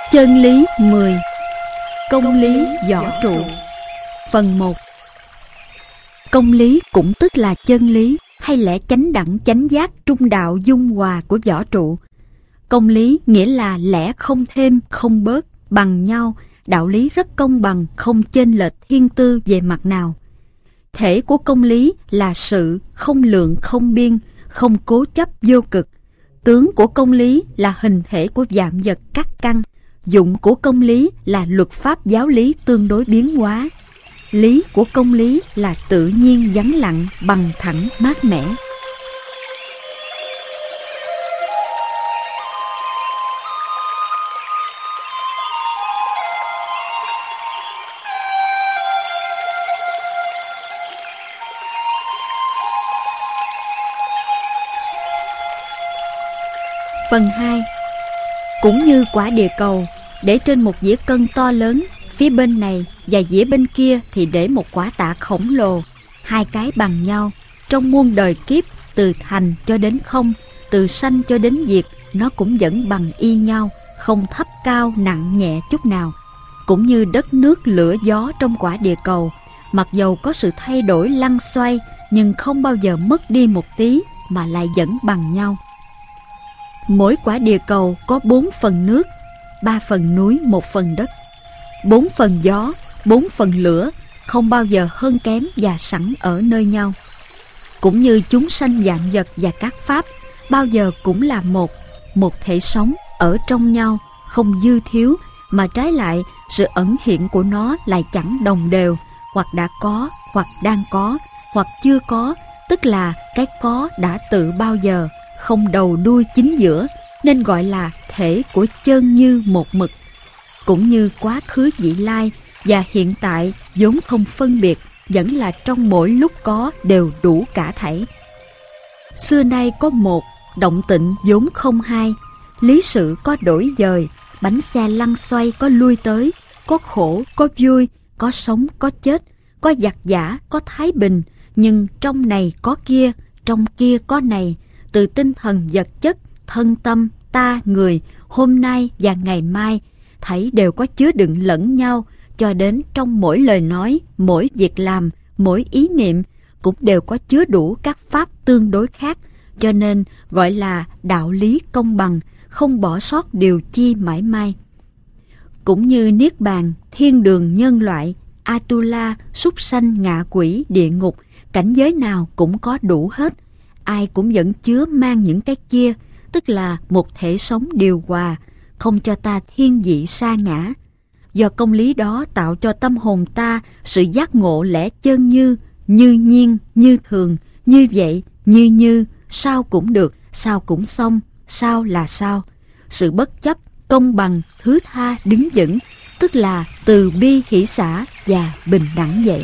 Chân lý 10. Công lý võ trụ. Phần 1. Công lý cũng tức là chân lý hay lẽ chánh đẳng chánh giác trung đạo dung hòa của võ trụ. Công lý nghĩa là lẽ không thêm không bớt, bằng nhau, đạo lý rất công bằng, không chênh lệch thiên tư về mặt nào. Thể của công lý là sự không lượng không biên, không cố chấp vô cực. Tướng của công lý là hình thể của vạn vật các căn. Dụng của công lý là luật pháp giáo lý tương đối biến hóa. Lý của công lý là tự nhiên vắng lặng, bằng thẳng, mát mẻ. Phần 2. Cũng như quả địa cầu, để trên một dĩa cân to lớn, phía bên này và dĩa bên kia thì để một quả tạ khổng lồ. Hai cái bằng nhau, trong muôn đời kiếp, từ thành cho đến không, từ sanh cho đến diệt, nó cũng vẫn bằng y nhau, không thấp cao nặng nhẹ chút nào. Cũng như đất nước lửa gió trong quả địa cầu, mặc dầu có sự thay đổi lăn xoay, nhưng không bao giờ mất đi một tí, mà lại vẫn bằng nhau. Mỗi quả địa cầu có 4 phần nước, 3 phần núi, 1 phần đất. 4 phần gió, 4 phần lửa, không bao giờ hơn kém và sẵn ở nơi nhau. Cũng như chúng sanh vạn vật và các pháp, bao giờ cũng là một thể sống ở trong nhau, không dư thiếu, mà trái lại sự ẩn hiện của nó lại chẳng đồng đều, hoặc đã có, hoặc đang có, hoặc chưa có, tức là cái có đã tự bao giờ, không đầu đuôi chính giữa, nên gọi là thể của chân như một mực. Cũng như quá khứ vị lai và hiện tại vốn không phân biệt, vẫn là trong mỗi lúc có đều đủ cả thảy. Xưa nay có một, động tịnh vốn không hai, lý sự có đổi dời, bánh xe lăn xoay có lui tới, có khổ, có vui, có sống, có chết, có giặc giã, có thái bình, nhưng trong này có kia, trong kia có này, từ tinh thần vật chất, thân tâm, ta, người, hôm nay và ngày mai, thảy đều có chứa đựng lẫn nhau, cho đến trong mỗi lời nói, mỗi việc làm, mỗi ý niệm, cũng đều có chứa đủ các pháp tương đối khác, cho nên gọi là đạo lý công bằng, không bỏ sót điều chi mãi mai. Cũng như Niết Bàn, thiên đường nhân loại, Atula, súc sanh, ngạ quỷ, địa ngục, cảnh giới nào cũng có đủ hết. Ai cũng vẫn chứa mang những cái kia, tức là một thể sống điều hòa, không cho ta thiên vị sa ngã. Do công lý đó tạo cho tâm hồn ta sự giác ngộ lẽ chân như nhiên, như thường, như vậy, như, sao cũng được, sao cũng xong, sao là sao. Sự bất chấp, công bằng, thứ tha, đứng vững, tức là từ bi hỷ xả và bình đẳng vậy.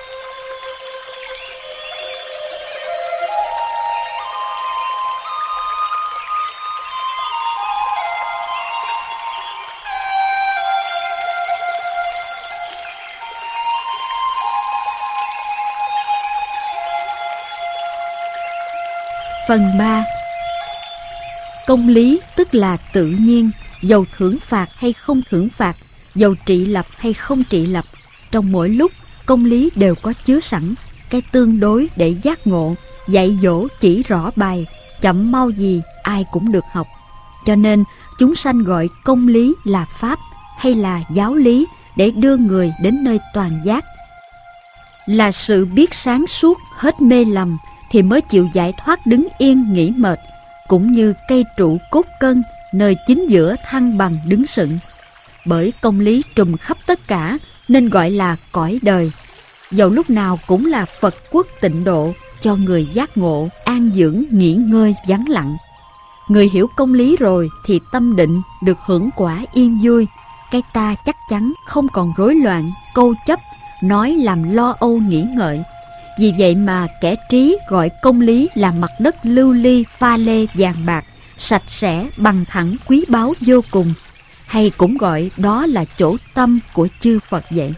Phần 3. Công lý tức là tự nhiên, dầu thưởng phạt hay không thưởng phạt, dầu trị lập hay không trị lập, trong mỗi lúc công lý đều có chứa sẵn cái tương đối để giác ngộ, dạy dỗ chỉ rõ bài, chậm mau gì ai cũng được học. Cho nên chúng sanh gọi công lý là pháp hay là giáo lý để đưa người đến nơi toàn giác. Là sự biết sáng suốt hết mê lầm thì mới chịu giải thoát đứng yên nghỉ mệt, cũng như cây trụ cốt cân nơi chính giữa thăng bằng đứng sững. Bởi công lý trùm khắp tất cả nên gọi là cõi đời, dầu lúc nào cũng là Phật quốc tịnh độ, cho người giác ngộ, an dưỡng, nghỉ ngơi, vắng lặng. Người hiểu công lý rồi thì tâm định được hưởng quả yên vui, cái ta chắc chắn không còn rối loạn, câu chấp, nói làm lo âu nghĩ ngợi. Vì vậy mà kẻ trí gọi công lý là mặt đất lưu ly pha lê vàng bạc, sạch sẽ, bằng thẳng, quý báu vô cùng, hay cũng gọi đó là chỗ tâm của chư Phật vậy.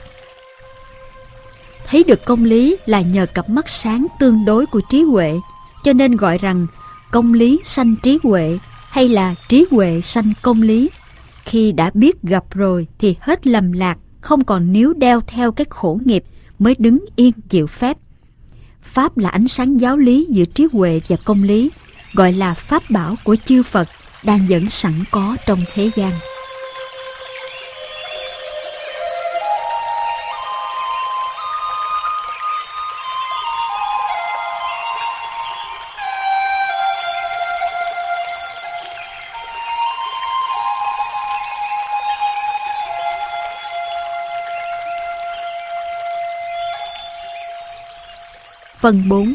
Thấy được công lý là nhờ cặp mắt sáng tương đối của trí huệ, cho nên gọi rằng công lý sanh trí huệ hay là trí huệ sanh công lý. khi đã biết gặp rồi thì hết lầm lạc, không còn níu đeo theo cái khổ nghiệp, mới đứng yên chịu phép. Pháp là ánh sáng giáo lý giữa trí huệ và công lý, gọi là pháp bảo của chư Phật đang vẫn sẵn có trong thế gian. Phần 4.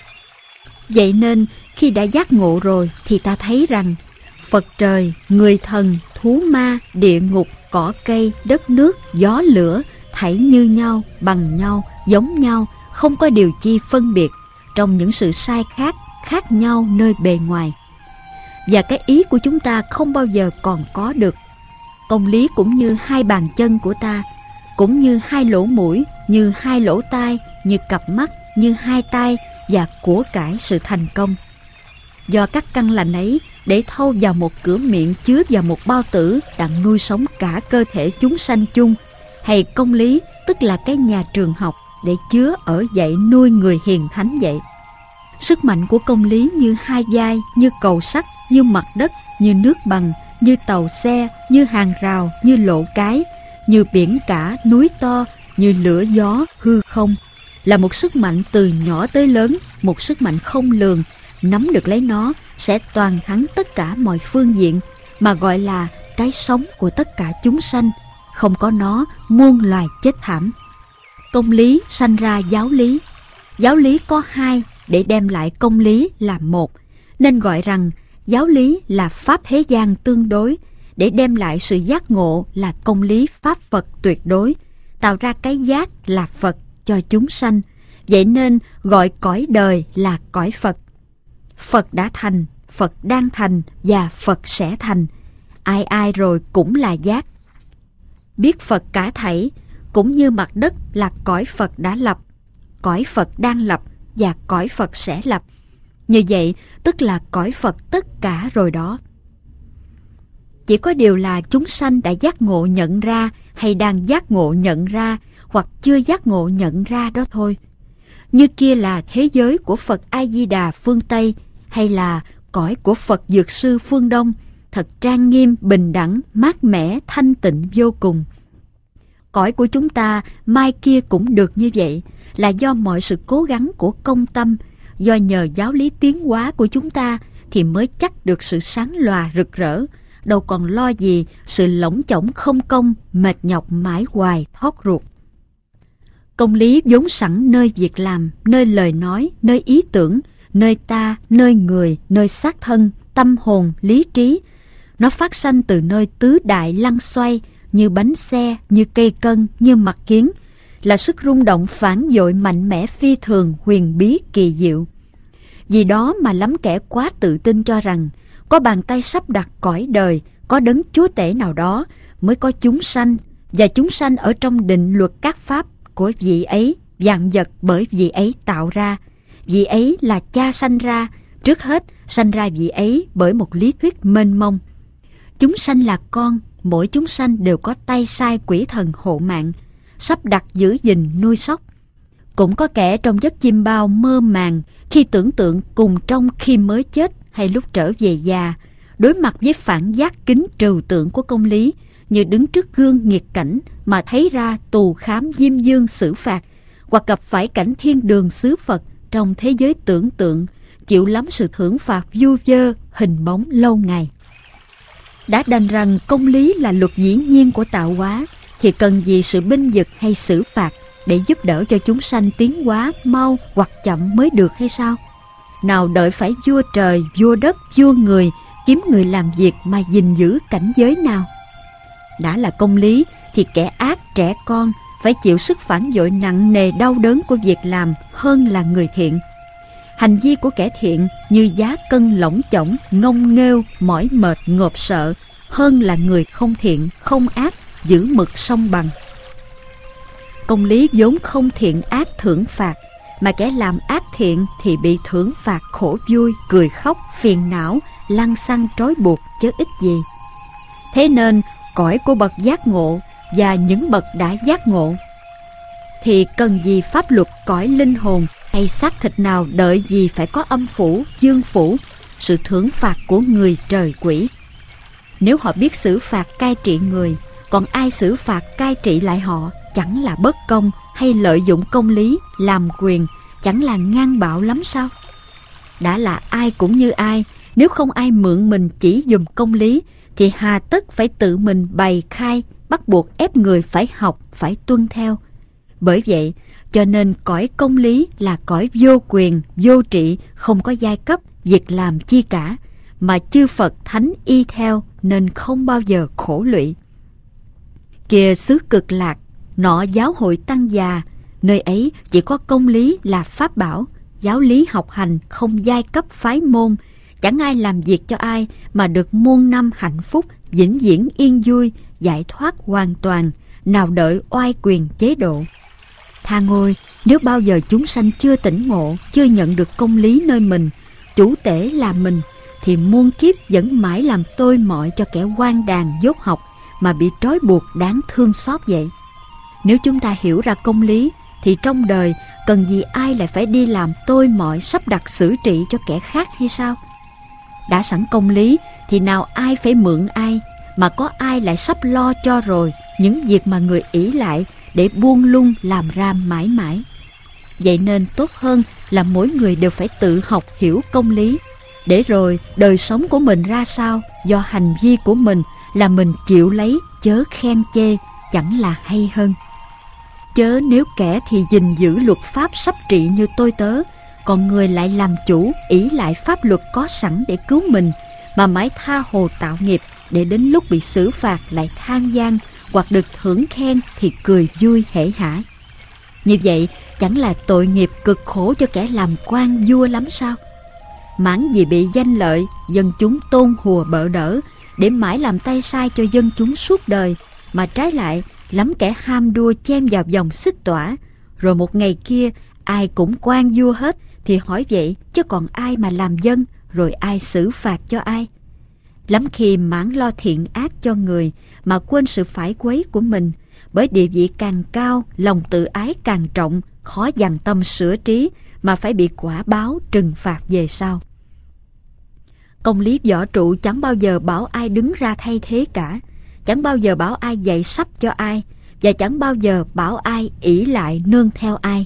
Vậy nên khi đã giác ngộ rồi thì ta thấy rằng Phật trời, người thần, thú ma, địa ngục, cỏ cây, đất nước, gió lửa thảy như nhau, bằng nhau, giống nhau, không có điều chi phân biệt trong những sự sai khác nhau nơi bề ngoài. Và cái ý của chúng ta không bao giờ còn có được. Công lý cũng như hai bàn chân của ta, cũng như hai lỗ mũi, như hai lỗ tai, như cặp mắt, như hai tay và của cải sự thành công. Do các căn lành ấy để thâu vào một cửa miệng chứa vào một bao tử đặng nuôi sống cả cơ thể chúng sanh chung, hay công lý tức là cái nhà trường học để chứa ở dạy nuôi người hiền thánh vậy. Sức mạnh của công lý như hai vai, như cầu sắt, như mặt đất, như nước bằng, như tàu xe, như hàng rào, như lộ cái, như biển cả, núi to, như lửa gió, hư không, là một sức mạnh từ nhỏ tới lớn, một sức mạnh không lường. Nắm được lấy nó sẽ toàn thắng tất cả mọi phương diện, mà gọi là cái sống của tất cả chúng sanh. Không có nó, muôn loài chết thảm. Công lý sanh ra giáo lý. Giáo lý có hai để đem lại công lý là một, nên gọi rằng giáo lý là pháp thế gian tương đối, để đem lại sự giác ngộ là công lý pháp Phật tuyệt đối, tạo ra cái giác là Phật cho chúng sanh. Vậy nên gọi cõi đời là cõi Phật. Phật đã thành, Phật đang thành và Phật sẽ thành. Ai ai rồi cũng là giác. Biết Phật cả thảy, cũng như mặt đất là cõi Phật đã lập, cõi Phật đang lập và cõi Phật sẽ lập. Như vậy tức là cõi Phật tất cả rồi đó. Chỉ có điều là chúng sanh đã giác ngộ nhận ra, hay đang giác ngộ nhận ra, hoặc chưa giác ngộ nhận ra đó thôi. Như kia là thế giới của Phật A-di-đà phương Tây, hay là cõi của Phật Dược Sư phương Đông, thật trang nghiêm, bình đẳng, mát mẻ, thanh tịnh vô cùng. Cõi của chúng ta mai kia cũng được như vậy, là do mọi sự cố gắng của công tâm, do nhờ giáo lý tiến hóa của chúng ta thì mới chắc được sự sáng lòa rực rỡ, đâu còn lo gì sự lỏng chỏng không công, mệt nhọc mãi hoài thót ruột. Công lý vốn sẵn nơi việc làm, nơi lời nói, nơi ý tưởng, nơi ta, nơi người, nơi xác thân, tâm hồn, lý trí. Nó phát sanh từ nơi tứ đại lăn xoay, như bánh xe, như cây cân, như mặt kiến, là sức rung động phản dội mạnh mẽ phi thường, huyền bí kỳ diệu. Vì đó mà lắm kẻ quá tự tin cho rằng có bàn tay sắp đặt cõi đời, có đấng chúa tể nào đó mới có chúng sanh, và chúng sanh ở trong định luật các pháp của vị ấy, vạn vật bởi vị ấy tạo ra. Vị ấy là cha sanh ra, trước hết sanh ra vị ấy bởi một lý thuyết mênh mông. Chúng sanh là con, mỗi chúng sanh đều có tay sai quỷ thần hộ mạng, sắp đặt giữ gìn nuôi sóc. Cũng có kẻ trong giấc chim bao mơ màng khi tưởng tượng cùng trong khi mới chết hay lúc trở về già, đối mặt với phản giác kính trừu tượng của công lý, như đứng trước gương nghiệt cảnh mà thấy ra tù khám diêm dương xử phạt, hoặc gặp phải cảnh thiên đường xứ Phật trong thế giới tưởng tượng, chịu lắm sự thưởng phạt vu vơ, hình bóng lâu ngày. Đã đành rằng công lý là luật dĩ nhiên của tạo hóa, thì cần gì sự binh vực hay xử phạt để giúp đỡ cho chúng sanh tiến hóa mau hoặc chậm mới được hay sao? Nào đợi phải vua trời, vua đất, vua người kiếm người làm việc mà gìn giữ cảnh giới nào? Đã là công lý thì kẻ ác trẻ con phải chịu sức phản dội nặng nề đau đớn của việc làm hơn là người thiện. Hành vi của kẻ thiện như giá cân lỏng chỏng, ngông nghêu, mỏi mệt, ngộp sợ, hơn là người không thiện, không ác, giữ mực song bằng. Công lý vốn không thiện ác thưởng phạt, mà kẻ làm ác thiện thì bị thưởng phạt khổ vui, cười khóc, phiền não, lăng xăng trói buộc chứ ích gì. Thế nên cõi của bậc giác ngộ và những bậc đã giác ngộ, thì cần gì pháp luật cõi linh hồn hay xác thịt nào đợi gì phải có âm phủ, dương phủ, sự thưởng phạt của người trời quỷ. Nếu họ biết xử phạt cai trị người, còn ai xử phạt cai trị lại họ, chẳng là bất công hay lợi dụng công lý, làm quyền, chẳng là ngang bạo lắm sao? Đã là ai cũng như ai, nếu không ai mượn mình chỉ dùm công lý, thì hà tất phải tự mình bày khai, bắt buộc ép người phải học, phải tuân theo. Bởi vậy, cho nên cõi công lý là cõi vô quyền, vô trị, không có giai cấp, việc làm chi cả, mà chư Phật Thánh y theo nên không bao giờ khổ lụy. Kìa xứ Cực Lạc, nọ giáo hội tăng già, nơi ấy chỉ có công lý là pháp bảo, giáo lý học hành không giai cấp phái môn, chẳng ai làm việc cho ai mà được muôn năm hạnh phúc, vĩnh viễn yên vui, giải thoát hoàn toàn, nào đợi oai quyền chế độ. Tha ngôi, nếu bao giờ chúng sanh chưa tỉnh ngộ, chưa nhận được công lý nơi mình, chủ tể là mình, thì muôn kiếp vẫn mãi làm tôi mọi cho kẻ hoang đàn dốt học mà bị trói buộc đáng thương xót vậy. Nếu chúng ta hiểu ra công lý, thì trong đời cần gì ai lại phải đi làm tôi mọi sắp đặt xử trị cho kẻ khác hay sao? Đã sẵn công lý thì nào ai phải mượn ai, mà có ai lại sắp lo cho rồi những việc mà người ỷ lại để buông lung làm ra mãi mãi. Vậy nên tốt hơn là mỗi người đều phải tự học hiểu công lý, để rồi đời sống của mình ra sao do hành vi của mình là mình chịu lấy, chớ khen chê, chẳng là hay hơn. Chớ nếu kẻ thì gìn giữ luật pháp sắp trị như tôi tớ, còn người lại làm chủ ỷ lại pháp luật có sẵn để cứu mình, mà mãi tha hồ tạo nghiệp, để đến lúc bị xử phạt lại than gian, hoặc được thưởng khen thì cười vui hể hả. Như vậy chẳng là tội nghiệp cực khổ cho kẻ làm quan vua lắm sao? Mãn vì bị danh lợi, dân chúng tôn hùa bợ đỡ, để mãi làm tay sai cho dân chúng suốt đời, mà trái lại lắm kẻ ham đua chen vào vòng xích tỏa, rồi một ngày kia ai cũng quan vua hết, thì hỏi vậy chứ còn ai mà làm dân, rồi ai xử phạt cho ai? Lắm khi mãn lo thiện ác cho người mà quên sự phải quấy của mình, bởi địa vị càng cao, lòng tự ái càng trọng, khó dằn tâm sửa trí, mà phải bị quả báo trừng phạt về sau. Công lý võ trụ chẳng bao giờ bảo ai đứng ra thay thế cả, chẳng bao giờ bảo ai dạy sắp cho ai, và chẳng bao giờ bảo ai ỷ lại nương theo ai.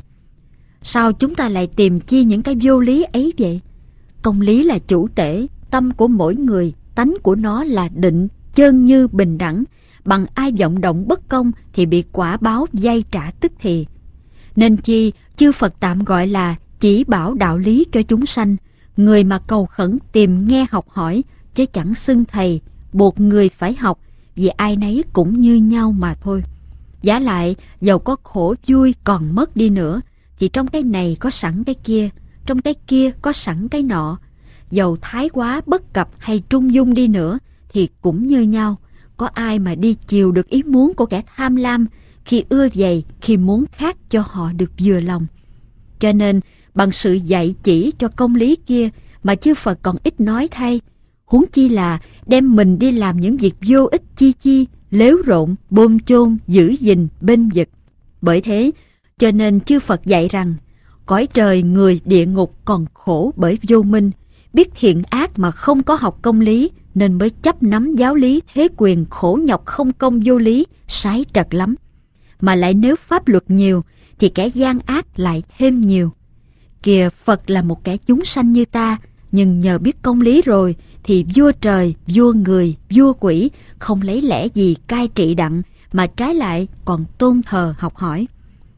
Sao chúng ta lại tìm chi những cái vô lý ấy vậy? Công lý là chủ tể, tâm của mỗi người, tánh của nó là định, chân như bình đẳng, bằng ai vọng động bất công thì bị quả báo vay trả tức thì. Nên chi chư Phật tạm gọi là chỉ bảo đạo lý cho chúng sanh, người mà cầu khẩn tìm nghe học hỏi, chứ chẳng xưng thầy, buộc người phải học, vì ai nấy cũng như nhau mà thôi. Vả lại, dầu có khổ vui còn mất đi nữa, thì trong cái này có sẵn cái kia, trong cái kia có sẵn cái nọ. Dầu thái quá bất cập hay trung dung đi nữa, thì cũng như nhau. Có ai mà đi chiều được ý muốn của kẻ tham lam, khi ưa vậy, khi muốn khác cho họ được vừa lòng. Cho nên, bằng sự dạy chỉ cho công lý kia mà chư Phật còn ít nói thay, huống chi là đem mình đi làm những việc vô ích chi lếu rộn, bôm chôn, giữ gìn, bênh vực. Bởi thế, cho nên chư Phật dạy rằng, cõi trời người địa ngục còn khổ bởi vô minh, biết thiện ác mà không có học công lý, nên mới chấp nắm giáo lý thế quyền khổ nhọc không công vô lý, sái trật lắm. Mà lại nếu pháp luật nhiều, thì kẻ gian ác lại thêm nhiều. Kìa Phật là một kẻ chúng sanh như ta, nhưng nhờ biết công lý rồi, thì vua trời, vua người, vua quỷ không lấy lẽ gì cai trị đặng, mà trái lại còn tôn thờ học hỏi.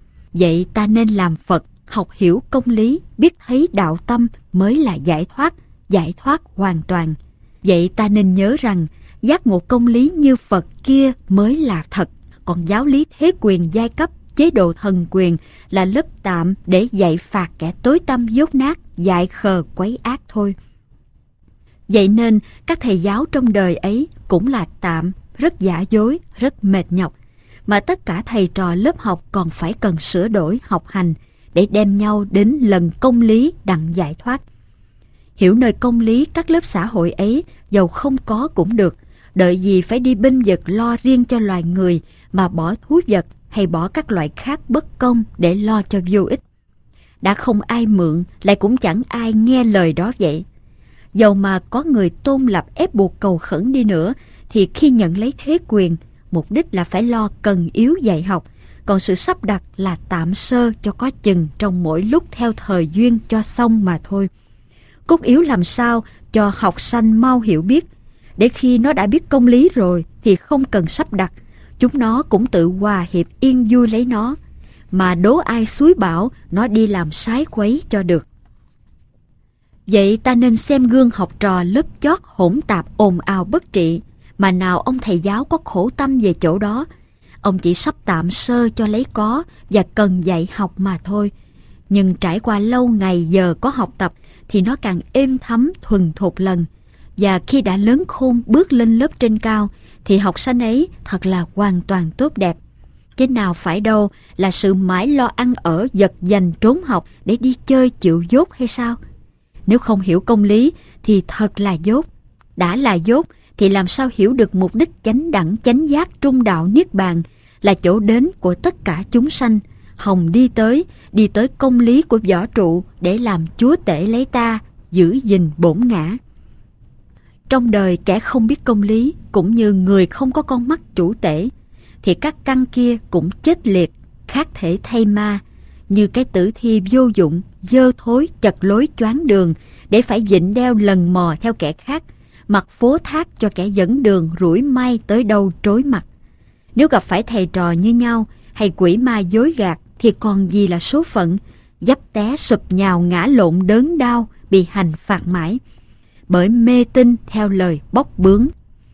Vậy ta nên làm Phật, học hiểu công lý, biết thấy đạo tâm mới là giải thoát hoàn toàn. Vậy ta nên nhớ rằng, giác ngộ công lý như Phật kia mới là thật, còn giáo lý thế quyền giai cấp, chế độ thần quyền là lớp tạm để dạy phạt kẻ tối tăm dốt nát, dại khờ quấy ác thôi. Vậy nên các thầy giáo trong đời ấy cũng là tạm, rất giả dối, rất mệt nhọc, mà tất cả thầy trò lớp học còn phải cần sửa đổi học hành để đem nhau đến lần công lý đặng giải thoát. Hiểu nơi công lý các lớp xã hội ấy dầu không có cũng được, đợi gì phải đi binh vực lo riêng cho loài người mà bỏ thú vật hay bỏ các loại khác bất công để lo cho vô ích. Đã không ai mượn, lại cũng chẳng ai nghe lời đó vậy. Dầu mà có người tôn lập ép buộc cầu khẩn đi nữa, thì khi nhận lấy thế quyền, mục đích là phải lo cần yếu dạy học, còn sự sắp đặt là tạm sơ cho có chừng trong mỗi lúc theo thời duyên cho xong mà thôi. Cốt yếu làm sao cho học sanh mau hiểu biết, để khi nó đã biết công lý rồi thì không cần sắp đặt, chúng nó cũng tự hòa hiệp yên vui lấy nó, mà đố ai xúi bảo nó đi làm sái quấy cho được. Vậy ta nên xem gương học trò lớp chót hỗn tạp ồn ào bất trị, mà nào ông thầy giáo có khổ tâm về chỗ đó. Ông chỉ sắp tạm sơ cho lấy có và cần dạy học mà thôi. Nhưng trải qua lâu ngày giờ có học tập thì nó càng êm thấm thuần thục lần. Và khi đã lớn khôn bước lên lớp trên cao thì học sinh ấy thật là hoàn toàn tốt đẹp. Chứ nào phải đâu là sự mãi lo ăn ở giật giành trốn học để đi chơi chịu dốt hay sao? Nếu không hiểu công lý thì thật là dốt. Đã là dốt thì làm sao hiểu được mục đích chánh đẳng chánh giác trung đạo niết bàn là chỗ đến của tất cả chúng sanh, hòng đi tới công lý của võ trụ để làm chúa tể lấy ta, giữ gìn bổn ngã. Trong đời kẻ không biết công lý cũng như người không có con mắt chủ tể thì các căn kia cũng chết liệt, khác thể thay ma, như cái tử thi vô dụng, dơ thối, chật lối choáng đường để phải vịnh đeo lần mò theo kẻ khác, mặc phố thác cho kẻ dẫn đường rủi may tới đâu trối mặt. Nếu gặp phải thầy trò như nhau hay quỷ ma dối gạt thì còn gì là số phận, dấp té sụp nhào ngã lộn đớn đau, bị hành phạt mãi bởi mê tín theo lời bóc bướm.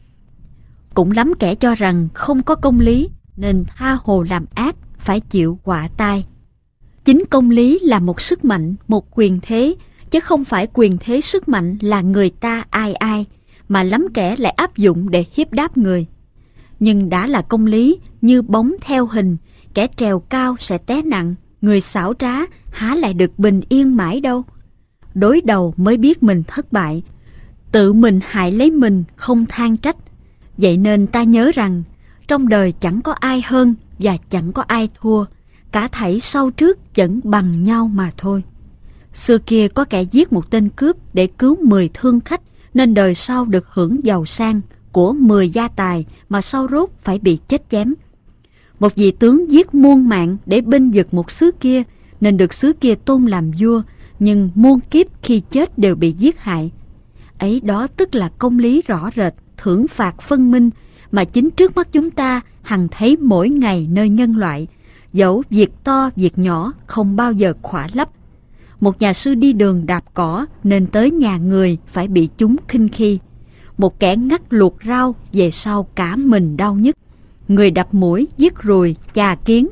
Cũng lắm kẻ cho rằng không có công lý nên tha hồ làm ác, phải chịu họa tai. Chính công lý là một sức mạnh, một quyền thế, chứ không phải quyền thế sức mạnh là người ta ai ai, mà lắm kẻ lại áp dụng để hiếp đáp người. Nhưng đã là công lý, như bóng theo hình, kẻ trèo cao sẽ té nặng, người xảo trá há lại được bình yên mãi đâu. Đối đầu mới biết mình thất bại, tự mình hại lấy mình, không than trách. Vậy nên ta nhớ rằng, trong đời chẳng có ai hơn và chẳng có ai thua, cả thảy sau trước vẫn bằng nhau mà thôi. Xưa kia có kẻ giết một tên cướp để cứu 10 thương khách, nên đời sau được hưởng giàu sang của 10 gia tài mà sau rốt phải bị chết chém. Một vị tướng giết muôn mạng để binh vực một xứ kia, nên được xứ kia tôn làm vua, nhưng muôn kiếp khi chết đều bị giết hại. Ấy đó tức là công lý rõ rệt, thưởng phạt phân minh, mà chính trước mắt chúng ta hằng thấy mỗi ngày nơi nhân loại, dẫu việc to việc nhỏ không bao giờ khỏa lấp. Một nhà sư đi đường đạp cỏ nên tới nhà người phải bị chúng khinh khi. Một kẻ ngắt luộc rau về sau cả mình đau nhức. Người đập muỗi, giết ruồi, chà kiến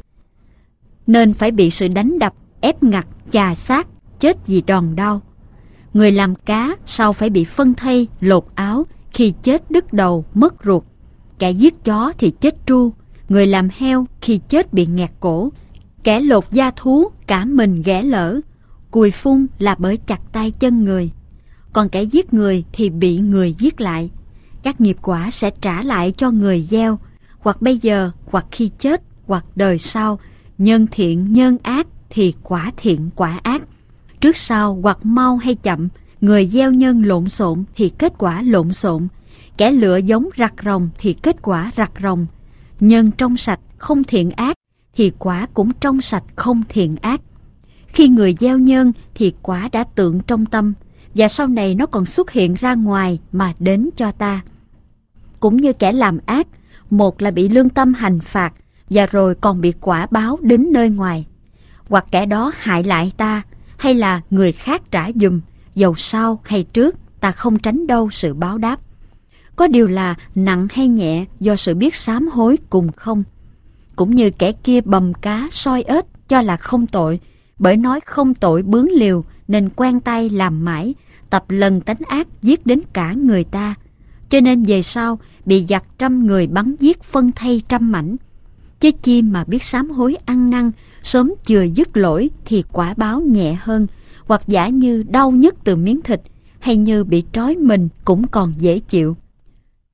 nên phải bị sự đánh đập, ép ngặt, chà xác, chết vì đòn đau. Người làm cá sau phải bị phân thây, lột áo, khi chết đứt đầu, mất ruột. Kẻ giết chó thì chết tru. Người làm heo khi chết bị nghẹt cổ. Kẻ lột da thú cả mình ghẻ lỡ. Cùi phun là bởi chặt tay chân người. Còn kẻ giết người thì bị người giết lại. Các nghiệp quả sẽ trả lại cho người gieo, hoặc bây giờ, hoặc khi chết, hoặc đời sau. Nhân thiện nhân ác thì quả thiện quả ác. Trước sau hoặc mau hay chậm, người gieo nhân lộn xộn thì kết quả lộn xộn. Kẻ lựa giống rặt rồng thì kết quả rặt rồng. Nhân trong sạch không thiện ác thì quả cũng trong sạch không thiện ác. Khi người gieo nhân thì quả đã tượng trong tâm, và sau này nó còn xuất hiện ra ngoài mà đến cho ta. Cũng như kẻ làm ác, một là bị lương tâm hành phạt, và rồi còn bị quả báo đến nơi ngoài. Hoặc kẻ đó hại lại ta, hay là người khác trả giùm, dầu sau hay trước, ta không tránh đâu sự báo đáp. Có điều là nặng hay nhẹ do sự biết sám hối cùng không. Cũng như kẻ kia bầm cá soi ếch cho là không tội, bởi nói không tội bướng liều nên quen tay làm mãi, tập lần tánh ác giết đến cả người ta. Cho nên về sau bị giặc 100 người bắn giết phân thây 100 mảnh. Chứ chi mà biết sám hối ăn năn, sớm chừa dứt lỗi thì quả báo nhẹ hơn, hoặc giả như đau nhức từ miếng thịt, hay như bị trói mình cũng còn dễ chịu.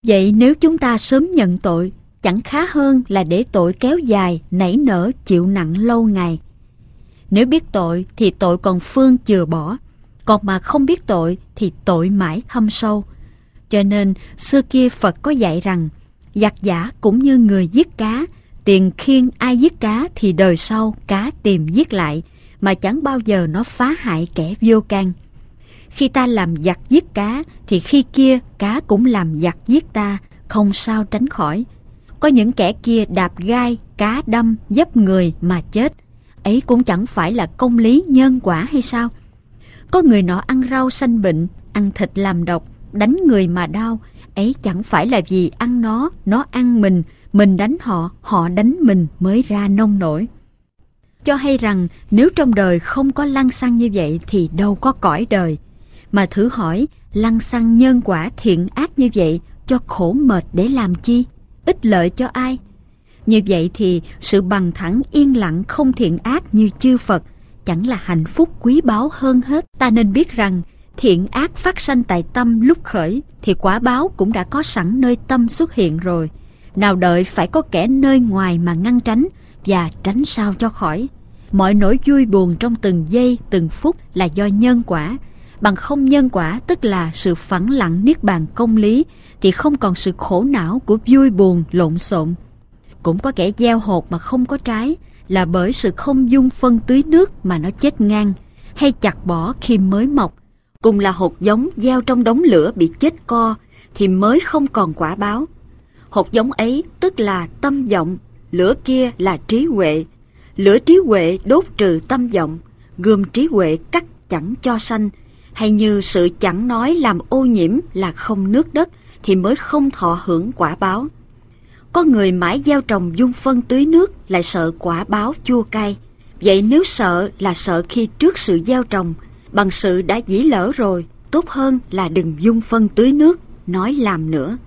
Vậy nếu chúng ta sớm nhận tội, chẳng khá hơn là để tội kéo dài, nảy nở, chịu nặng lâu ngày. Nếu biết tội thì tội còn phương chừa bỏ, còn mà không biết tội thì tội mãi thâm sâu. Cho nên xưa kia Phật có dạy rằng giặc giả cũng như người giết cá, tiền khiên ai giết cá thì đời sau cá tìm giết lại, mà chẳng bao giờ nó phá hại kẻ vô can. Khi ta làm giặc giết cá thì khi kia cá cũng làm giặc giết ta, không sao tránh khỏi. Có những kẻ kia đạp gai, cá đâm, dấp người mà chết, ấy cũng chẳng phải là công lý nhân quả hay sao? Có người nọ ăn rau sanh bệnh, ăn thịt làm độc, đánh người mà đau, ấy chẳng phải là vì ăn nó ăn mình đánh họ, họ đánh mình mới ra nông nổi. Cho hay rằng nếu trong đời không có lăng xăng như vậy thì đâu có cõi đời. Mà thử hỏi, lăng xăng nhân quả thiện ác như vậy cho khổ mệt để làm chi? Ích lợi cho ai? Như vậy thì sự bằng thẳng yên lặng không thiện ác như chư Phật chẳng là hạnh phúc quý báu hơn hết. Ta nên biết rằng thiện ác phát sanh tại tâm lúc khởi thì quả báo cũng đã có sẵn nơi tâm xuất hiện rồi. Nào đợi phải có kẻ nơi ngoài mà ngăn tránh và tránh sao cho khỏi. Mọi nỗi vui buồn trong từng giây từng phút là do nhân quả. Bằng không nhân quả tức là sự phẳng lặng niết bàn công lý thì không còn sự khổ não của vui buồn lộn xộn. Cũng có kẻ gieo hột mà không có trái là bởi sự không dung phân tưới nước mà nó chết ngang hay chặt bỏ khi mới mọc. Cùng là hột giống gieo trong đống lửa bị chết co thì mới không còn quả báo. Hột giống ấy tức là tâm vọng, lửa kia là trí huệ. Lửa trí huệ đốt trừ tâm vọng, gươm trí huệ cắt chẳng cho sanh. Hay như sự chẳng nói làm ô nhiễm là không nước đất thì mới không thọ hưởng quả báo. Có người mãi gieo trồng dung phân tưới nước lại sợ quả báo chua cay. Vậy nếu sợ là sợ khi trước sự gieo trồng, bằng sự đã dĩ lỡ rồi, tốt hơn là đừng dung phân tưới nước, nói làm nữa.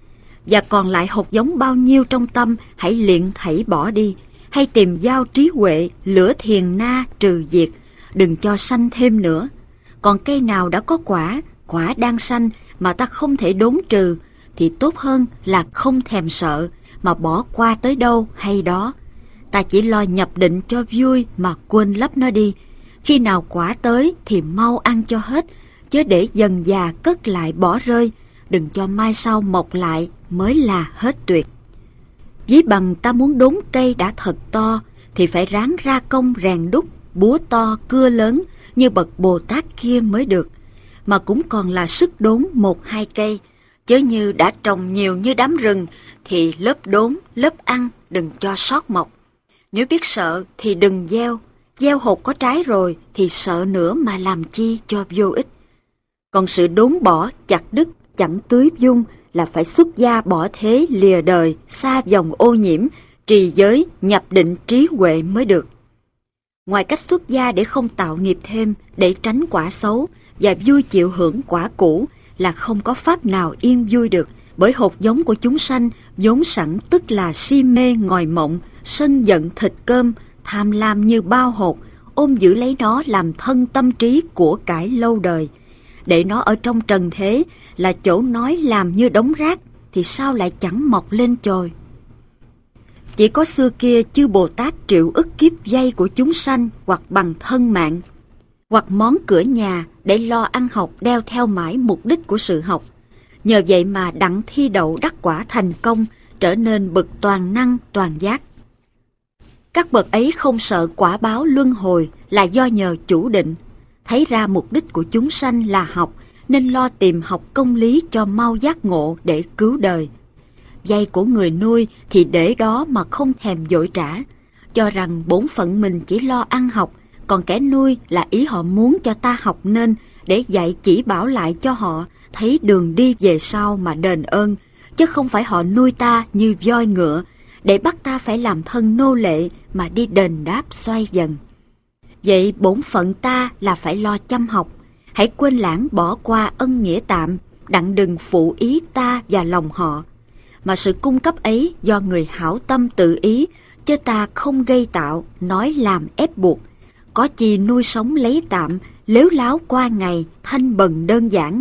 Và còn lại hột giống bao nhiêu trong tâm hãy liệng thảy bỏ đi, hay tìm giao trí huệ, lửa thiền na trừ diệt, đừng cho sanh thêm nữa. Còn cây nào đã có quả, quả đang sanh mà ta không thể đốn trừ, thì tốt hơn là không thèm sợ, mà bỏ qua tới đâu hay đó. Ta chỉ lo nhập định cho vui mà quên lấp nó đi. Khi nào quả tới thì mau ăn cho hết, chứ để dần già cất lại bỏ rơi, đừng cho mai sau mọc lại mới là hết tuyệt. Ví bằng ta muốn đốn cây đã thật to, thì phải ráng ra công rèn đúc, búa to, cưa lớn như bậc Bồ Tát kia mới được. Mà cũng còn là sức đốn 1-2 cây, chớ như đã trồng nhiều như đám rừng, thì lớp đốn, lớp ăn, đừng cho sót mọc. Nếu biết sợ thì đừng gieo, gieo hột có trái rồi thì sợ nữa mà làm chi cho vô ích. Còn sự đốn bỏ, chặt đứt, chẳng tưới dung là phải xuất gia bỏ thế lìa đời, xa vòng ô nhiễm, trì giới, nhập định trí huệ mới được. Ngoài cách xuất gia để không tạo nghiệp thêm, để tránh quả xấu và vui chịu hưởng quả cũ là không có pháp nào yên vui được, bởi hột giống của chúng sanh vốn sẵn tức là si mê ngòi mộng, sân giận thịt cơm, tham lam như bao hột, ôm giữ lấy nó làm thân tâm trí của cải lâu đời. Để nó ở trong trần thế là chỗ nói làm như đống rác, thì sao lại chẳng mọc lên chồi. Chỉ có xưa kia chư Bồ Tát triệu ức kiếp vay của chúng sanh, hoặc bằng thân mạng, hoặc món cửa nhà để lo ăn học đeo theo mãi mục đích của sự học. Nhờ vậy mà đặng thi đậu đắc quả thành công, trở nên bậc toàn năng toàn giác. Các bậc ấy không sợ quả báo luân hồi là do nhờ chủ định, thấy ra mục đích của chúng sanh là học, nên lo tìm học công lý cho mau giác ngộ để cứu đời. Vay của người nuôi thì để đó mà không thèm vội trả, cho rằng bổn phận mình chỉ lo ăn học, còn kẻ nuôi là ý họ muốn cho ta học nên để dạy chỉ bảo lại cho họ thấy đường đi về sau mà đền ơn, chứ không phải họ nuôi ta như voi ngựa để bắt ta phải làm thân nô lệ mà đi đền đáp xoay dần. Vậy bổn phận ta là phải lo chăm học, hãy quên lãng bỏ qua ân nghĩa tạm, đặng đừng phụ ý ta và lòng họ. Mà sự cung cấp ấy do người hảo tâm tự ý, chứ ta không gây tạo, nói làm ép buộc. Có chi nuôi sống lấy tạm, lếu láo qua ngày, thanh bần đơn giản,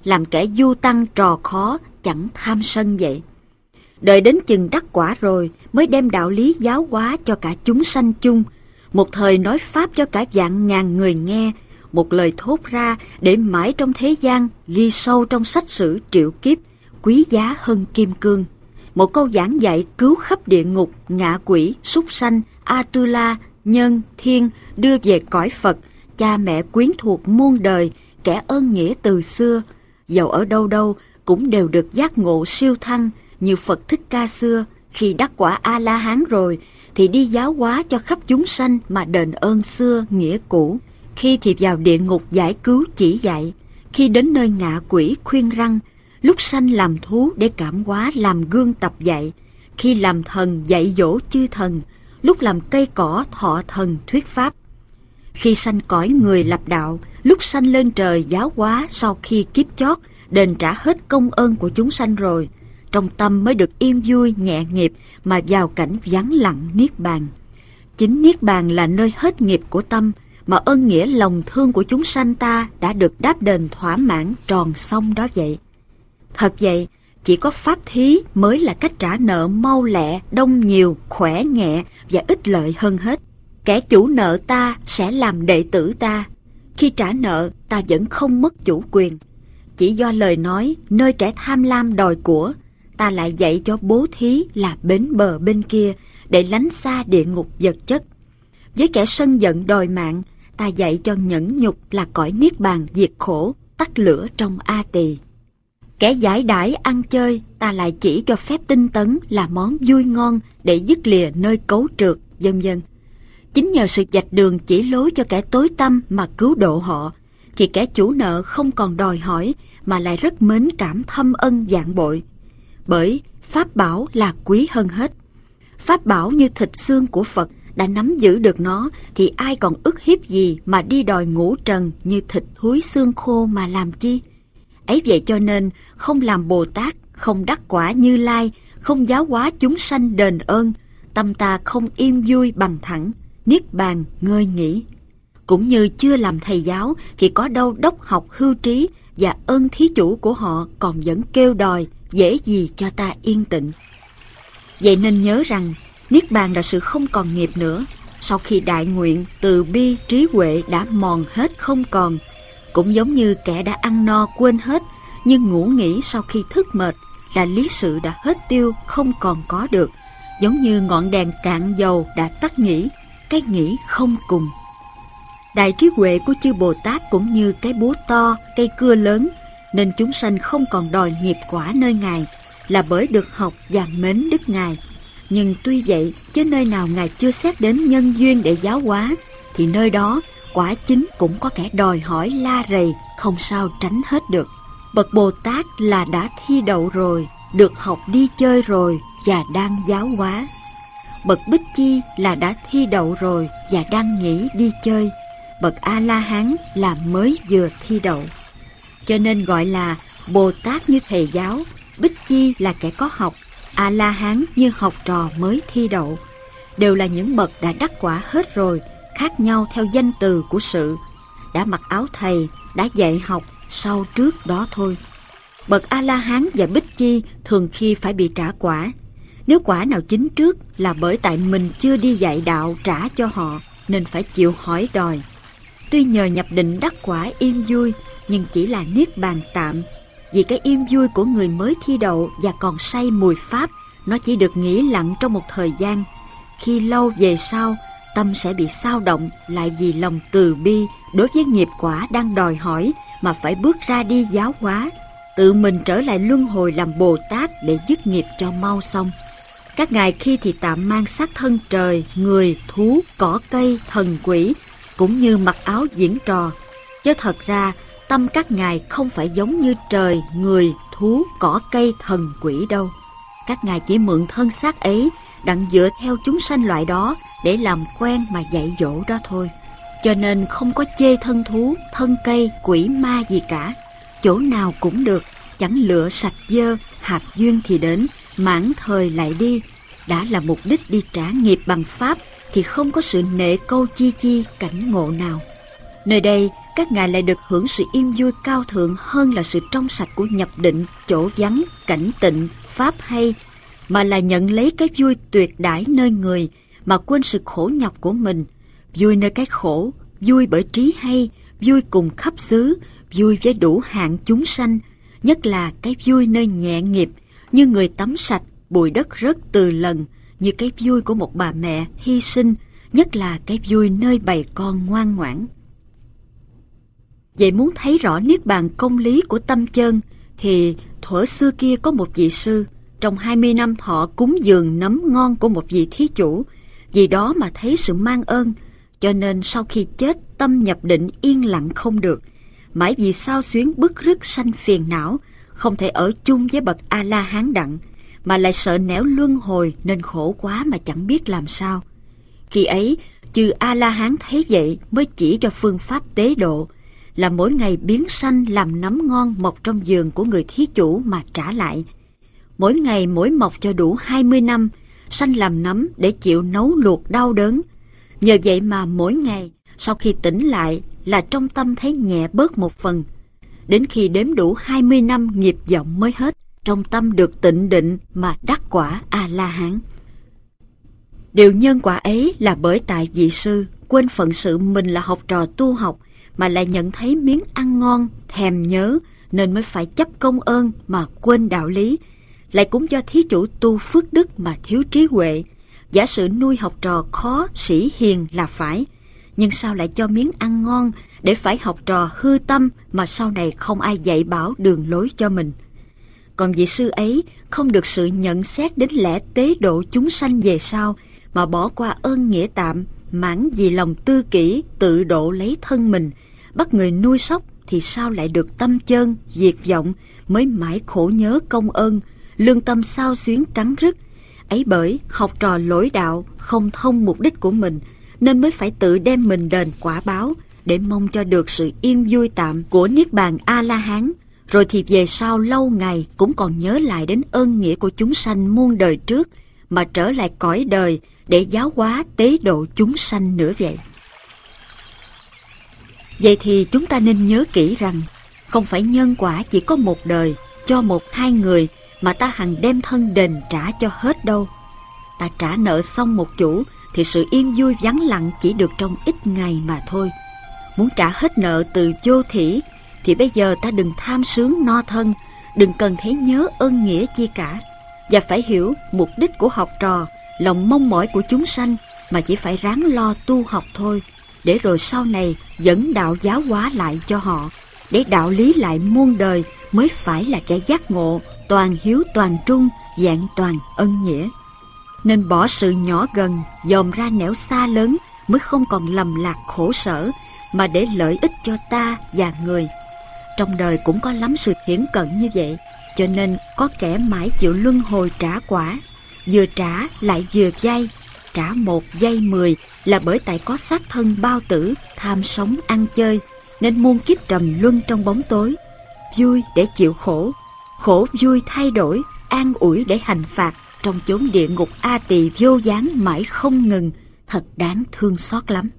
làm kẻ du tăng trò khó, chẳng tham sân vậy. Đợi đến chừng đắc quả rồi mới đem đạo lý giáo hóa cho cả chúng sanh chung, một thời nói pháp cho cả vạn ngàn người nghe, một lời thốt ra để mãi trong thế gian ghi sâu trong sách sử triệu kiếp, quý giá hơn kim cương. Một câu giảng dạy cứu khắp địa ngục, ngạ quỷ, súc sanh, Atula, nhân, thiên đưa về cõi Phật, cha mẹ quyến thuộc muôn đời, kẻ ơn nghĩa từ xưa, dầu ở đâu đâu cũng đều được giác ngộ siêu thăng, như Phật Thích Ca xưa, khi đắc quả A-la-hán rồi, thì đi giáo hóa cho khắp chúng sanh mà đền ơn xưa nghĩa cũ. Khi thì vào địa ngục giải cứu chỉ dạy, khi đến nơi ngạ quỷ khuyên răng, lúc sanh làm thú để cảm hóa làm gương tập dạy, khi làm thần dạy dỗ chư thần, lúc làm cây cỏ thọ thần thuyết pháp. Khi sanh cõi người lập đạo, lúc sanh lên trời giáo hóa sau khi kiếp chót, đền trả hết công ơn của chúng sanh rồi, trong tâm mới được yên vui nhẹ nghiệp mà vào cảnh vắng lặng niết bàn. Chính niết bàn là nơi hết nghiệp của tâm, mà ơn nghĩa lòng thương của chúng sanh ta đã được đáp đền thỏa mãn tròn xong đó vậy. Thật vậy, chỉ có pháp thí mới là cách trả nợ mau lẹ, đông nhiều, khỏe nhẹ và ích lợi hơn hết. Kẻ chủ nợ ta sẽ làm đệ tử ta. Khi trả nợ, ta vẫn không mất chủ quyền. Chỉ do lời nói, nơi kẻ tham lam đòi của, ta lại dạy cho bố thí là bến bờ bên kia, để lánh xa địa ngục vật chất. Với kẻ sân giận đòi mạng, ta dạy cho nhẫn nhục là cõi niết bàn diệt khổ, tắt lửa trong A Tỳ. Kẻ giải đãi ăn chơi, ta lại chỉ cho phép tinh tấn là món vui ngon để dứt lìa nơi cấu trượt, vân vân. Chính nhờ sự vạch đường chỉ lối cho kẻ tối tăm mà cứu độ họ, thì kẻ chủ nợ không còn đòi hỏi mà lại rất mến cảm thâm ân vạn bội. Bởi pháp bảo là quý hơn hết. Pháp bảo như thịt xương của Phật, đã nắm giữ được nó thì ai còn ức hiếp gì mà đi đòi ngũ trần như thịt thúi xương khô mà làm chi. Ấy vậy cho nên không làm Bồ Tát, không đắc quả Như Lai, không giáo hóa chúng sanh đền ơn, tâm ta không yên vui bằng thẳng, niết bàn ngơi nghỉ. Cũng như chưa làm thầy giáo thì có đâu đốc học hưu trí, và ơn thí chủ của họ còn vẫn kêu đòi, dễ gì cho ta yên tịnh. Vậy nên nhớ rằng niết bàn là sự không còn nghiệp nữa. Sau khi đại nguyện, từ bi, trí huệ đã mòn hết không còn, cũng giống như kẻ đã ăn no quên hết, nhưng ngủ nghỉ sau khi thức mệt là lý sự đã hết tiêu, không còn có được. Giống như ngọn đèn cạn dầu đã tắt nghỉ, cái nghỉ không cùng. Đại trí huệ của chư Bồ Tát cũng như cái búa to, cây cưa lớn, nên chúng sanh không còn đòi nghiệp quả nơi Ngài, là bởi được học và mến Đức Ngài. Nhưng tuy vậy, chứ nơi nào Ngài chưa xét đến nhân duyên để giáo hóa, thì nơi đó quả chính cũng có kẻ đòi hỏi la rầy, không sao tránh hết được. Bậc Bồ Tát là đã thi đậu rồi, được học đi chơi rồi và đang giáo hóa. Bậc Bích Chi là đã thi đậu rồi và đang nghĩ đi chơi. Bậc A-la-hán là mới vừa thi đậu. Cho nên gọi là Bồ Tát như thầy giáo, Bích Chi là kẻ có học, A-la-hán như học trò mới thi đậu. Đều là những bậc đã đắc quả hết rồi, khác nhau theo danh từ của sự. Đã mặc áo thầy, đã dạy học, sau trước đó thôi. Bậc A-la-hán và Bích Chi thường khi phải bị trả quả. Nếu quả nào chính trước là bởi tại mình chưa đi dạy đạo trả cho họ, nên phải chịu hỏi đòi. Tuy nhờ nhập định đắc quả yên vui, nhưng chỉ là niết bàn tạm. Vì cái yên vui của người mới thi đậu và còn say mùi pháp, nó chỉ được nghỉ lặng trong một thời gian. Khi lâu về sau, tâm sẽ bị xao động lại vì lòng từ bi đối với nghiệp quả đang đòi hỏi mà phải bước ra đi giáo hóa, tự mình trở lại luân hồi làm Bồ Tát để dứt nghiệp cho mau xong. Các ngài khi thì tạm mang xác thân trời, người, thú, cỏ cây, thần quỷ, cũng như mặc áo diễn trò. Chứ thật ra, tâm các ngài không phải giống như trời, người, thú, cỏ cây, thần quỷ đâu. Các ngài chỉ mượn thân xác ấy, đặng dựa theo chúng sanh loại đó để làm quen mà dạy dỗ đó thôi. Cho nên không có chê thân thú, thân cây, quỷ ma gì cả. Chỗ nào cũng được, chẳng lựa sạch dơ, hạt duyên thì đến, mãn thời lại đi. Đã là mục đích đi trả nghiệp bằng pháp thì không có sự nệ câu chi chi cảnh ngộ nào. Nơi đây các ngài lại được hưởng sự yên vui cao thượng hơn là sự trong sạch của nhập định, chỗ vắng, cảnh tịnh, pháp hay, mà là nhận lấy cái vui tuyệt đãi nơi người mà quên sự khổ nhọc của mình, vui nơi cái khổ, vui bởi trí hay, vui cùng khắp xứ, vui với đủ hạng chúng sanh, nhất là cái vui nơi nhẹ nghiệp, như người tắm sạch, bụi đất rớt từ lần, như cái vui của một bà mẹ hy sinh, nhất là cái vui nơi bầy con ngoan ngoãn. Vậy muốn thấy rõ niết bàn công lý của tâm chân, thì thuở xưa kia có một vị sư, trong 20 năm thọ cúng dường nấm ngon của một vị thí chủ, vì đó mà thấy sự mang ơn, cho nên sau khi chết tâm nhập định yên lặng không được, mãi vì xao xuyến bức rứt sanh phiền não, không thể ở chung với bậc A-la-hán đặng, mà lại sợ nẻo luân hồi nên khổ quá mà chẳng biết làm sao. Khi ấy, chư A-la-hán thấy vậy mới chỉ cho phương pháp tế độ, là mỗi ngày biến sanh làm nấm ngon mọc trong vườn của người thí chủ mà trả lại. Mỗi ngày mỗi mọc cho đủ 20 năm, sanh làm nấm để chịu nấu luộc đau đớn. Nhờ vậy mà mỗi ngày, sau khi tỉnh lại là trong tâm thấy nhẹ bớt một phần. Đến khi đếm đủ 20 năm nghiệp vọng mới hết, trong tâm được tịnh định mà đắc quả A-la-hán. Điều nhân quả ấy là bởi tại vị sư quên phận sự mình là học trò tu học, mà lại nhận thấy miếng ăn ngon, thèm nhớ, nên mới phải chấp công ơn mà quên đạo lý. Lại cũng do thí chủ tu phước đức mà thiếu trí huệ. Giả sử nuôi học trò khó, sĩ hiền là phải, nhưng sao lại cho miếng ăn ngon để phải học trò hư tâm mà sau này không ai dạy bảo đường lối cho mình. Còn vị sư ấy không được sự nhận xét đến lẽ tế độ chúng sanh về sau, mà bỏ qua ơn nghĩa tạm, mãn vì lòng tư kỷ tự độ lấy thân mình, bắt người nuôi sóc, thì sao lại được tâm chơn, diệt vọng, mới mãi khổ nhớ công ơn, lương tâm xao xuyến cắn rứt. Ấy bởi học trò lỗi đạo, không thông mục đích của mình, nên mới phải tự đem mình đền quả báo, để mong cho được sự yên vui tạm của niết bàn A-la-hán. Rồi thì về sau lâu ngày cũng còn nhớ lại đến ơn nghĩa của chúng sanh muôn đời trước, mà trở lại cõi đời để giáo hóa tế độ chúng sanh nữa vậy. Vậy thì chúng ta nên nhớ kỹ rằng, không phải nhân quả chỉ có một đời, cho một hai người, mà ta hằng đem thân đền trả cho hết đâu. Ta trả nợ xong một chủ, thì sự yên vui vắng lặng chỉ được trong ít ngày mà thôi. Muốn trả hết nợ từ vô thỉ, thì bây giờ ta đừng tham sướng no thân, đừng cần thấy nhớ ơn nghĩa chi cả, và phải hiểu mục đích của học trò, lòng mong mỏi của chúng sanh, mà chỉ phải ráng lo tu học thôi, để rồi sau này dẫn đạo giáo hóa lại cho họ, để đạo lý lại muôn đời mới phải là kẻ giác ngộ, toàn hiếu toàn trung, vẹn toàn ân nghĩa. Nên bỏ sự nhỏ gần, dòm ra nẻo xa lớn, mới không còn lầm lạc khổ sở, mà để lợi ích cho ta và người. Trong đời cũng có lắm sự thiển cận như vậy, cho nên có kẻ mãi chịu luân hồi trả quả, vừa trả lại vừa vay, trả 1 vay 10, là bởi tại có xác thân bao tử, tham sống ăn chơi, nên muôn kiếp trầm luân trong bóng tối. Vui để chịu khổ, khổ vui thay đổi, an ủi để hành phạt, trong chốn địa ngục A Tỳ vô gián mãi không ngừng, thật đáng thương xót lắm.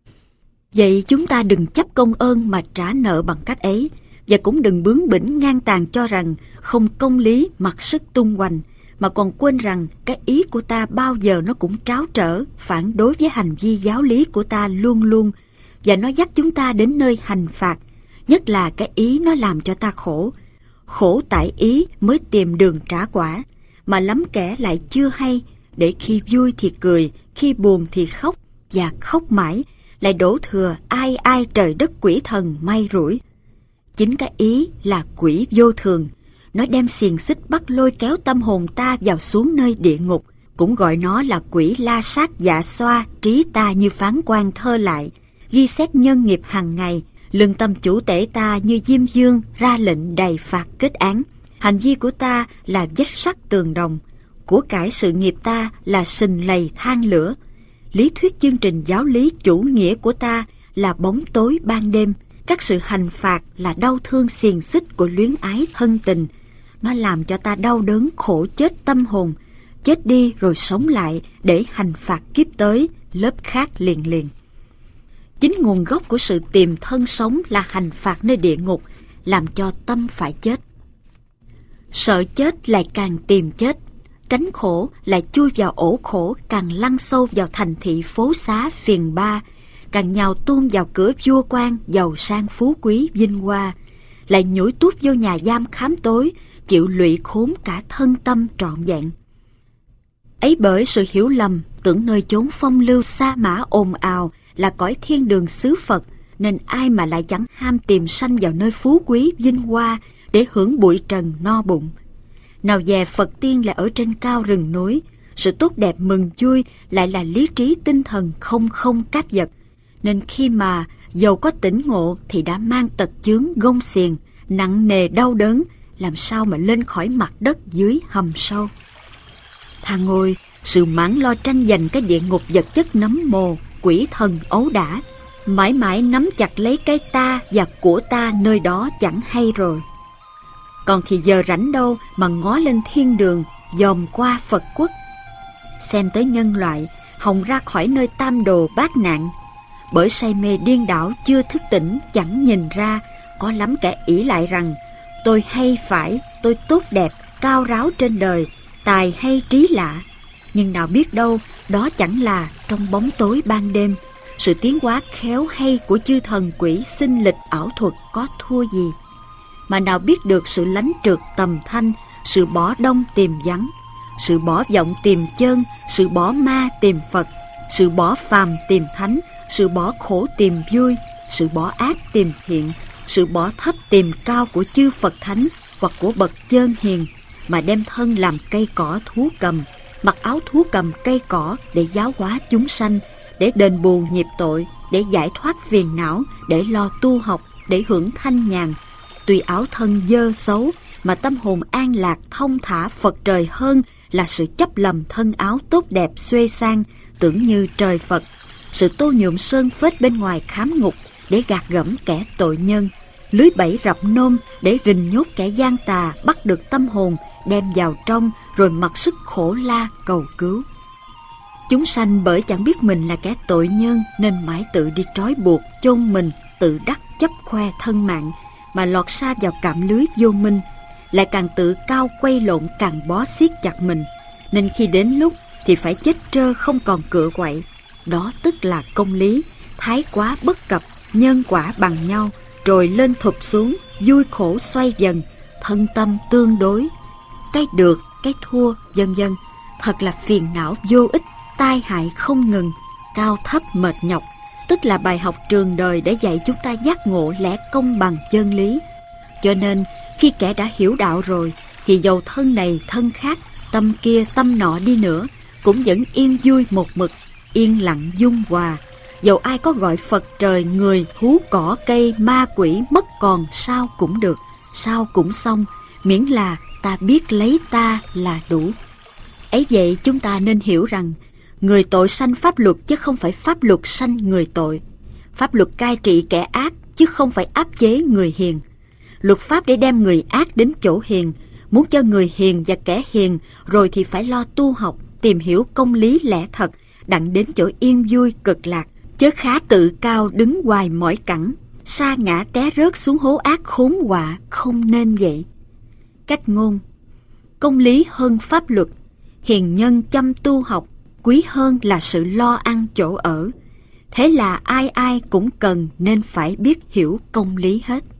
Vậy chúng ta đừng chấp công ơn mà trả nợ bằng cách ấy, và cũng đừng bướng bỉnh ngang tàn cho rằng không công lý mặc sức tung hoành, mà còn quên rằng cái ý của ta bao giờ nó cũng tráo trở, phản đối với hành vi giáo lý của ta luôn luôn, và nó dắt chúng ta đến nơi hành phạt, nhất là cái ý nó làm cho ta khổ. Khổ tại ý mới tìm đường trả quả, mà lắm kẻ lại chưa hay, để khi vui thì cười, khi buồn thì khóc, và khóc mãi, lại đổ thừa ai ai trời đất quỷ thần may rủi. Chính cái ý là quỷ vô thường, nó đem xiềng xích bắt lôi kéo tâm hồn ta vào xuống nơi địa ngục, cũng gọi nó là quỷ la sát dạ xoa trí ta như phán quan thơ lại, ghi xét nhân nghiệp hàng ngày, lương tâm chủ tể ta như diêm dương ra lệnh đầy phạt kết án. Hành vi của ta là vách sắt tường đồng, của cải sự nghiệp ta là sình lầy than lửa. Lý thuyết chương trình giáo lý chủ nghĩa của ta là bóng tối ban đêm, các sự hành phạt là đau thương xiềng xích của luyến ái thân tình. Nó làm cho ta đau đớn khổ chết tâm hồn, chết đi rồi sống lại để hành phạt kiếp tới, lớp khác liền liền. Chính nguồn gốc của sự tìm thân sống là hành phạt nơi địa ngục, làm cho tâm phải chết. Sợ chết lại càng tìm chết, tránh khổ lại chui vào ổ khổ, càng lăn sâu vào thành thị phố xá phiền ba, càng nhào tuôn vào cửa vua quan giàu sang phú quý vinh hoa, lại nhủi tút vô nhà giam khám tối, chịu lụy khốn cả thân tâm trọn vẹn. Ấy bởi sự hiểu lầm, tưởng nơi chốn phong lưu sa mã ồn ào là cõi thiên đường xứ Phật, nên ai mà lại chẳng ham tìm sanh vào nơi phú quý vinh hoa để hưởng bụi trần no bụng. Nào dè Phật tiên lại ở trên cao rừng núi, sự tốt đẹp mừng vui lại là lý trí tinh thần không cáp vật, nên khi mà dầu có tỉnh ngộ thì đã mang tật chướng gông xiềng, nặng nề đau đớn, làm sao mà lên khỏi mặt đất dưới hầm sâu. Thà ngồi, sự mãn lo tranh giành cái địa ngục vật chất nấm mồ, quỷ thần ấu đả, mãi mãi nắm chặt lấy cái ta và của ta nơi đó chẳng hay rồi. Còn thì giờ rảnh đâu mà ngó lên thiên đường, dòm qua Phật quốc, xem tới nhân loại hòng ra khỏi nơi tam đồ bát nạn. Bởi say mê điên đảo chưa thức tỉnh, chẳng nhìn ra, có lắm kẻ ỷ lại rằng tôi hay phải, tôi tốt đẹp, cao ráo trên đời, tài hay trí lạ. Nhưng nào biết đâu, đó chẳng là trong bóng tối ban đêm, sự tiến hóa khéo hay của chư thần quỷ sinh lịch ảo thuật có thua gì. Mà nào biết được sự lánh trượt tầm thanh, sự bỏ đông tìm vắng, sự bỏ vọng tìm chân, sự bỏ ma tìm Phật, sự bỏ phàm tìm thánh, sự bỏ khổ tìm vui, sự bỏ ác tìm thiện, sự bỏ thấp tìm cao của chư Phật thánh hoặc của bậc chơn hiền, mà đem thân làm cây cỏ thú cầm, mặc áo thú cầm cây cỏ để giáo hóa chúng sanh, để đền bù nghiệp tội, để giải thoát phiền não, để lo tu học, để hưởng thanh nhàn. Tuy áo thân dơ xấu mà tâm hồn an lạc thông thả Phật trời hơn là sự chấp lầm thân áo tốt đẹp xuê sang, tưởng như trời Phật, sự tô nhuộm sơn phết bên ngoài khám ngục để gạt gẫm kẻ tội nhân, lưới bẫy rập nôm để rình nhốt kẻ gian tà, bắt được tâm hồn đem vào trong rồi mặc sức khổ la cầu cứu. Chúng sanh bởi chẳng biết mình là kẻ tội nhân nên mãi tự đi trói buộc chôn mình, tự đắc chấp khoe thân mạng mà lọt xa vào cạm lưới vô minh, lại càng tự cao quay lộn càng bó siết chặt mình, nên khi đến lúc thì phải chết trơ không còn cựa quậy. Đó tức là công lý, thái quá bất cập, nhân quả bằng nhau, rồi lên thụp xuống, vui khổ xoay dần, thân tâm tương đối, cái được, cái thua, vân vân. Thật là phiền não vô ích, tai hại không ngừng, cao thấp mệt nhọc, tức là bài học trường đời để dạy chúng ta giác ngộ lẽ công bằng chân lý. Cho nên khi kẻ đã hiểu đạo rồi thì dầu thân này thân khác, tâm kia tâm nọ đi nữa cũng vẫn yên vui một mực, yên lặng dung hòa. Dầu ai có gọi Phật trời, người, thú, cỏ, cây, ma quỷ mất còn sao cũng được, sao cũng xong, miễn là ta biết lấy ta là đủ. Ấy vậy chúng ta nên hiểu rằng người tội sanh pháp luật chứ không phải pháp luật sanh người tội. Pháp luật cai trị kẻ ác chứ không phải áp chế người hiền. Luật pháp để đem người ác đến chỗ hiền, muốn cho người hiền và kẻ hiền rồi thì phải lo tu học, tìm hiểu công lý lẽ thật, đặng đến chỗ yên vui cực lạc, chớ khá tự cao đứng hoài mỏi cẳng, sa ngã té rớt xuống hố ác khốn họa, không nên vậy. Cách ngôn: công lý hơn pháp luật, hiền nhân chăm tu học, quý hơn là sự lo ăn chỗ ở. Thế là ai ai cũng cần nên phải biết hiểu công lý hết.